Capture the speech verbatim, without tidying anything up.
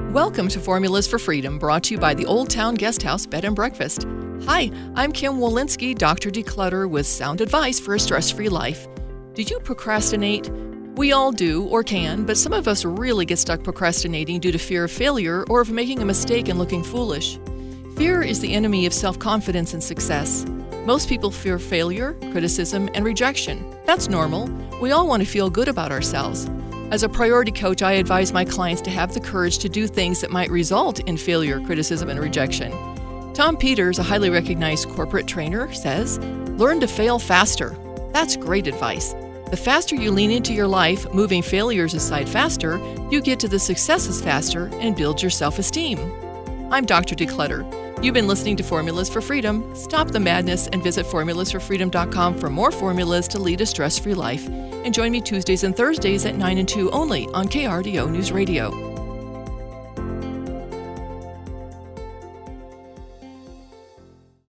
Welcome to Formulas for Freedom, brought to you by the Old Town Guesthouse Bed and Breakfast. Hi, I'm Kim Wolinski, Doctor Declutter, with sound advice for a stress-free life. Do you procrastinate? We all do, or can, but some of us really get stuck procrastinating due to fear of failure or of making a mistake and looking foolish. Fear is the enemy of self-confidence and success. Most people fear failure, criticism, and rejection. That's normal. We all want to feel good about ourselves. As a priority coach, I advise my clients to have the courage to do things that might result in failure, criticism, and rejection. Tom Peters, a highly recognized corporate trainer, says, "Learn to fail faster." That's great advice. The faster you lean into your life, moving failures aside faster, you get to the successes faster and build your self-esteem. I'm Doctor Declutter. You've been listening to Formulas for Freedom. Stop the madness and visit formulas for freedom dot com for more formulas to lead a stress-free life. And join me Tuesdays and Thursdays at nine and two only on K R D O News Radio.